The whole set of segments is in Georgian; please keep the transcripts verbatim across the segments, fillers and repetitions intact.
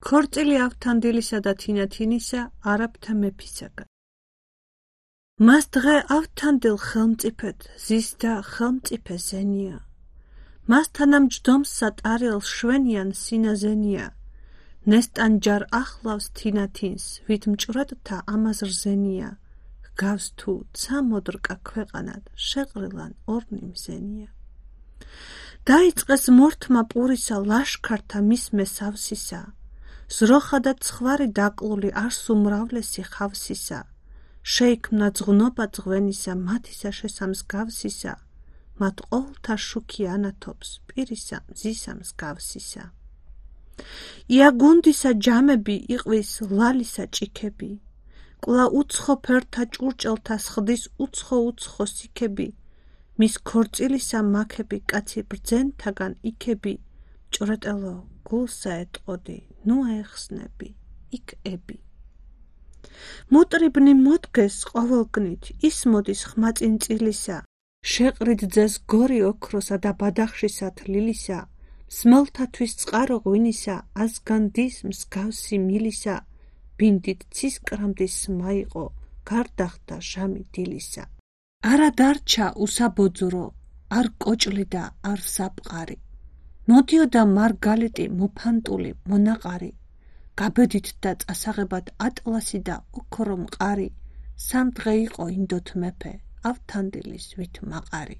ქორწილი ავთანდილისა და თინათინისა არაბთა მეფისაგან. მას დღე ავთანდილ ხელმწიფედ ზისდა ხელმწიფე ზენია. მასთან ამჯდომსა ტარიელს შვენიან სინაზენია. ნესტან ჯარ ახლავს თინათინს, ვით მჭვრეტთა ამას რზენია. გავს თუ ცა მოდრკა ქვეყანად, შეყრილან ორნი მზენია. დაიწყეს მორთმა პურისა ლაშქართა მისმე სავსისა. ზროხა და ცხვარი დაკლული არს უმრავლესი ხავსისა. შეიქმნა ძღნობა ძღვენისა, მათისა შესამსგავსისა. მათ ყოვლთა შუქი ანათობს, პირისა მზისა მსგავსისა. იაგუნდისა ჯამები იყვის ლალისა ჭიქები. კლა უცხო ფერთა ჭურჭელთა სხდის უცხო-უცხო სიქები. მის ქორწილისა მაქები კაცი ბრძენთაგან იქები. ჭვრეტელო გულსა ეტყოდი, ნუ აეხსნები, იქ ები. მოტრიბნი მოდგეს ყოველგნით, ის მოდის ხმაწინწილისა. შეყრით ძეს გორი ოქროსა და ბადახშისა თლილისა. მსმელთათვის წყარო ღვინისა, ასგან დის მსგავსი მილისა. ბინდით ცისკრამდის მაიყო, გარდახდა ჟამი დილისა. არა დარჩა უსაბოძურო, არ კოჭლი და არ საფყარი. მოდიოდა მარგალიტი მოფანტული მონაყარი. გაბედით და წასაღებად ატლასი და ოქრო მყარი. სამდღე იყო ინდოთ მეფე, ავთანდილის ვით მაყარი.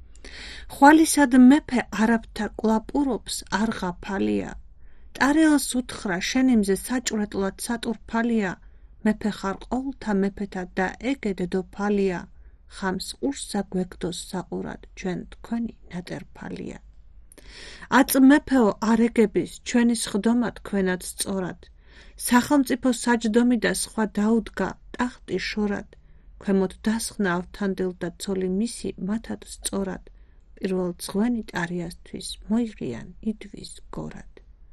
ხვალისად მეფე არაბთა კლაპურობს არღა ფალია. ტარიელს უთხრა შენიმზე საჭვრეტლად სატურფალია. მეფე ხარ ყოვლთა მეფეთა და ეგე დედოფალია. ხამს ყურსა გვეგდოს საყურად, ჩვენ თქვენი ნატერფალია. აწ მეფეო არეგების, ჩვენი სხდომა თქვენად სწორად. სახელმწიფო საჯდომი და სხვა დაუდგა, ტახტი შორად. ქვემოთ დასხნა ავთანდილ და ცოლი მისი მათად სწორად. პირველ ძღვენი ტარიასთვის მოიღიან იდვის გორად.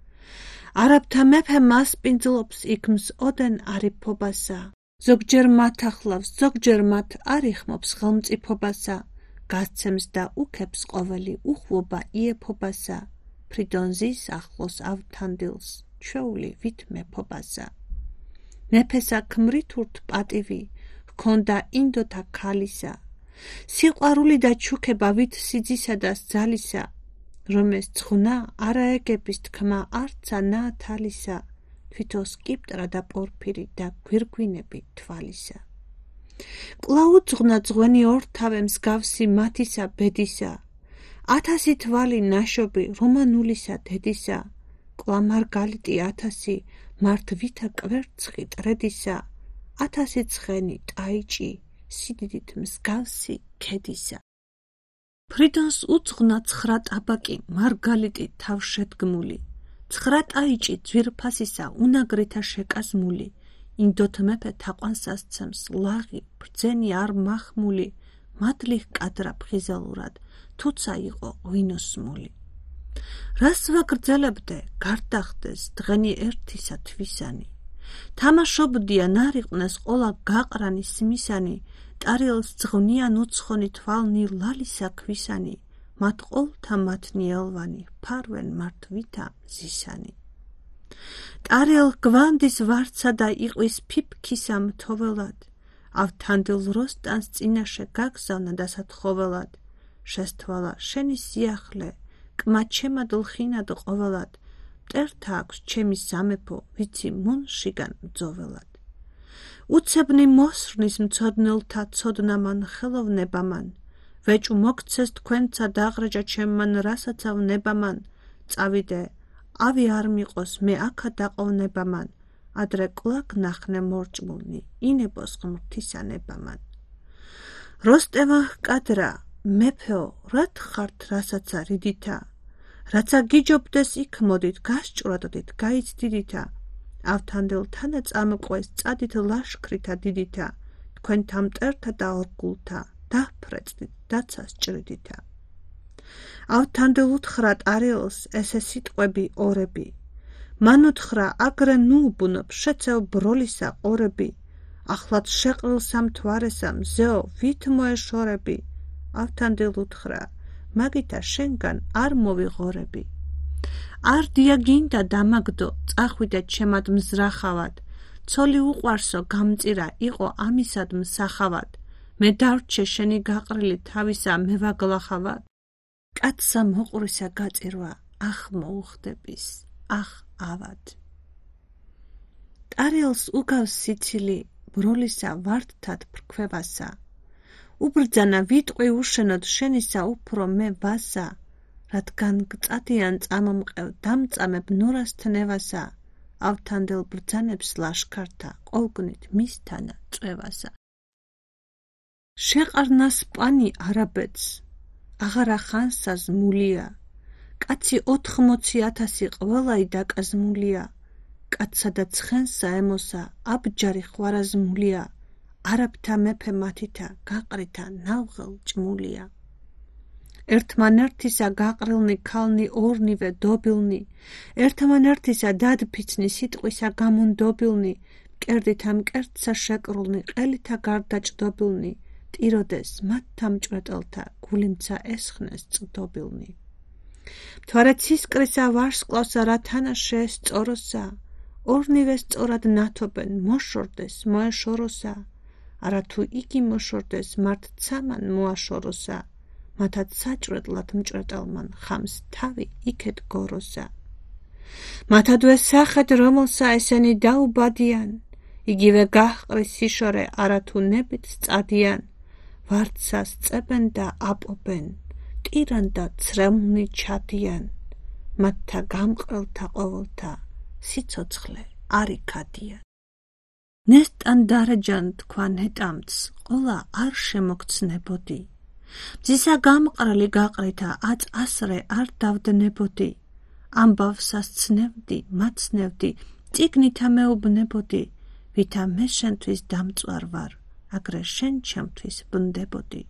არაბთა მეფე მას პინძლობს იქმს ოდენ არიფობასა. ზოგჯერ მათ ახლავს, ზოგჯერ მათ არ იხმობს ხელმწიფობასა. გასცემს და უქებს ყოველი უხვობა იეფობასა. ფრიდონ ზის ახლოს ავთანდილს, ჩვეული ვით მეფობასა. მეფესა ქმრითურთ პატივი, ჰქონდა ინდოთა ქალისა. სიყვარული და ჩუქება ვით სიძისა და ძალისა. რომეს ცხნა არაეგების თქმა არცა ნაათალისა. თვითონ სკიპტრა და პორფირი და გვირგვინები თვალისა. კლა უძღვნა ძღვენი ორთავე მსგავსი მათისა ბედისა. ათასი თვალი ნაშობი რომანულისა დედისა. კლა მარგალიტი ათასი მართ ვითა კვერცხი ტრედისა. ათასი ცხენი ტაიჭი სიდიდით მსგავსი ქედისა. ფრიდონს უძღვნა ცხრა ტაბაკი მარგალიტი თავშედგმული. ცხრა ტაიჭი ძვირფასისა უნაგრითა შეკაზმული. ინდოთ მეფე თაყვანს ასცემს ლაღი ბრძენი არ მახმული. მადლი ჰკადრა ფხიზელურად, თუცა იყო ღვინოსმული. რას ვაგრძელებდე, გარდახდეს დღენი ერთისა თვისანი. თამაშობდიან არ იყვნეს ყოლა გაყრანი სიმისანი. ტარიელს ძღვნიან უცხონი თვალნი ლალისა ქვისანი. მათ ყოვლთა მათნი ელვანი, ფარვენ მართ ვითა მზისანი. ტარიელ გვანდის ვარცა და იყვის ფიფქისა მთოველად. ავთანდილ როსტანს წინაშე გაგზავნა და სათხოველად. შესთვალა შენი სიახლე, კმა ჩემად ლხინად ყოველად. მტერთა აქვს ჩემი სამეფო, ვიცი მუნშიგან მძოველად. უცებნი მოსრნის მცოდნელთა ცოდნამან ხელოვნებამან. ვეჭუ მოგცეს თქვენცა დაღრეჯა ჩემმან რასაცა ვნებამან. წავიდე, ავი არ მიყოს მე აქა დაყოვნებამან. ადრე კლაკ ნახნე მორჭმულნი, ინებოს ღმრთისანებამან. როსტემა ჰკადრა, მეფეო, რად ხართ რასაცა რიდითა. რაცა გიჯობდეს იქ მოდით, გასჭვრატდით, გაიცდიდითა. ავთანდილ თანა წამყვეს წადით ლაშქრითა დიდითა. თქვენთა მტერთა და ორგულთა, დაფრეწდით დაცას ჭრიდითა. ავთანდილ უთხრა ტარიელს ესე სიტყვები ორები. მან უთხრა აგრე ნუ უბუნებ, შეცევ ბროლისა ყორები. ახლად შეყრილსა მთვარესა მზეო ვით მოეშორები. ავთანდილ უთხრა, მაგითა შენგან არ მოვიღორები. არ დია გინდა დამაგდო, წახვიდე ჩემად მზრახავად, ცოლი უყვარსო გამწირა, იყო ამისად მსახავად, მე დავრჩე შენი გაყრილი თავისა მე ვაგლახავად. კაცსა მოყვრისა გაწირვა, ახ მოუხდების, ახ ავად. ტარიელს უგავს სიცილი, ბროლისა ვარდთად ფრქვევასა. უბრძანა ვიტყვი უშენოდ შენისა უფრო მე ვასა, რადგან გწადიან წამომყევ დამწამებ ნურას თნევასა, ავთანდილ ბრძანებს ლაშქართა ყოლგნით მისთანა წვევასა. შეყარნას პანი არაბეთს, აღარა ხანსა ზმულია, კაცი ოთხმოცი ათასი ყველაი დაკაზმულია, კაცსა და ცხენსა ემოსა აბჯარი ხვარაზმულია, არაბთა მეფე მათითა გაყრითა ნავღელ ჭმულია. ერთმანერთისა გაყრილნი ქალნი ორნივე დობილნი, ერთმანერთისა დადფიცნი სიტყვისა გამონდობილნი, მკერდითა მკერდსა შეკრულნი, ყელითა გარდაჭდობილნი, ტიროდეს მათთა მჭვრეტელთა გულიმცა ესხნეს წდობილნი. მთვარე ცისკრისა ვარსკვლავსა რა თანა შეესწოროსა, ორნივე სწორად ნათობენ მოშორდეს მოეშოროსა, არათუ იგი მოშორდეს მართ ცამან მოაშოროსა, მათად საჭვრეტლად მჭვრეტელმან ხამს თავი იქეთ გოროსა. მათადვე სახეთ რომელსა ესენი დაუბადიან, იგივე გაჰყრის სიშორე არათუ ნებით სწადიან, ვარდსას წებენ და აპობენ, ტირან და ცრემლნი ჩადიან, მათთა გამყრელთა ყოველთა სიცოცხლე არ იქადიან. ნესტან დარეჯან თქვა ნეტამც, ყოლა არ შემოგცნებოდი, მზისა გამყრელი გაყრითა აწ ასრე არ დავდნებოდი, ამბავსას ცნევდი, მაცნევდი, წიგნითა მეუბნებოდი, ვითა მე შენთვის დამწვარ ვარ, აგრე შენ ჩემთვის ვნდებოდი.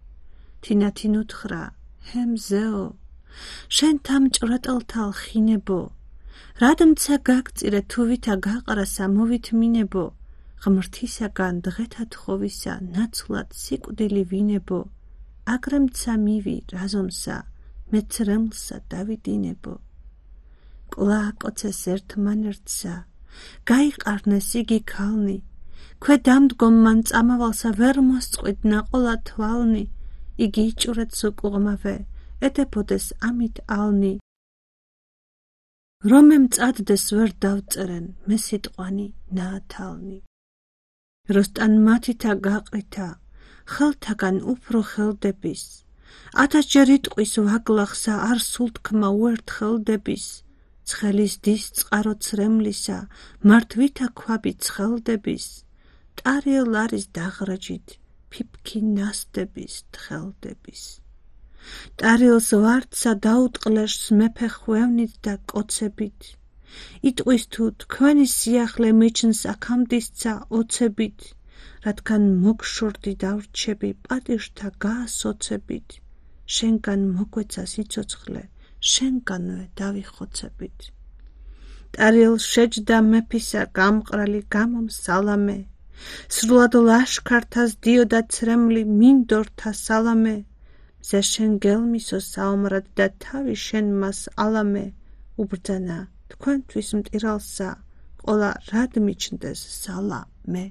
თინათინ უთხრა, ჰე მზეო, შენთა მჭვრეტელთა ლხინებო, რადმცა გაგწირე თუ ვითა გაყრასა მოვითმინებო, ღმრთისაგან დღეთა თხოვისა ნაცვლად სიკვდილი ვინებო, აგრემცა მივი რაზომსა მე ცრემლსა დავიდინებო. კვლავ აკოცეს ერთმანერთსა, გაიყარნეს იგი ქალნი, ქვე დამდგომ მან წამავალსა ვერ მოსწყვიდნა ყოლა თვალნი, იგი იჭვრეთს უკუღმავე, ეთეფოდეს ამით ალნი. რომ ემწადდეს ვერ დავწერენ მე სიტყვანი ნაათალნი. როსტან მათითა გაყრითა, ხელთაგან უფრო ხელდების, ათასჯერ იტყვის ვაგლახსა არ სულთქმა უერთხელდების, ცხელის დის წყარო ცრემლისა, მართ ვითა ქვაბი ცხელდების, ტარიელ არის დაღრაჯით, ფიფქი ნასდების თხელდების. ტარიელს ვარდსა დაუტყლეშს მეფე ხვევნით და კოცებით, იტყვის თუ თქვენი სიახლე მიჩნს აქამდისცა ოცებით, რადგან მოგშორდი დავრჩები პატიჟთა გაასოცებით, შენგან მოგვეცა სიცოცხლე, შენგანვე დავიხოცებით. ტარიელს შეჯდა მეფისა გამყრელი გამომსალამე, სრულად ლაშქართას დიოდა ცრემლი მინდორთა სალამე, მზე შენ გელმისო საომრად და თავი შენ მას ალამე, უბრძანა თქვენთვის მტირალსა, ყოლა რად მიჩნდეს სალამე.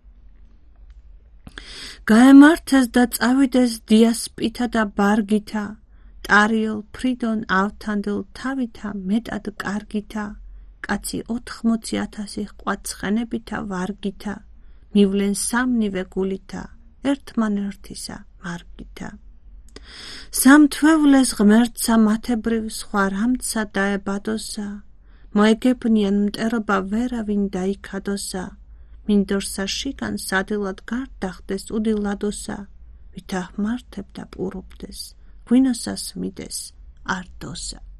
გაემართეს და წავიდეს დიასპითა და ბარგითა, ტარიელ ფრიდონ ავთანდილ თავითა მეტად კარგითა, კაცი ოთხმოცი ათასი ყვაცხენებითა ვარგითა, მივლენ სამნივე გულითა, ერთმანერთისა მარგითა. სამთვევლეს ღმერთსა მათებრივ სხვა რამცა დაებადოსა, მოეგებნიან მტერობა ვერავინ დაიქადოსა, მინდორსა შიგან სადილად გარდახდეს უდილადოსა, ვითა მართებდა პურობდეს, გვინოსას მიდეს არდოსა.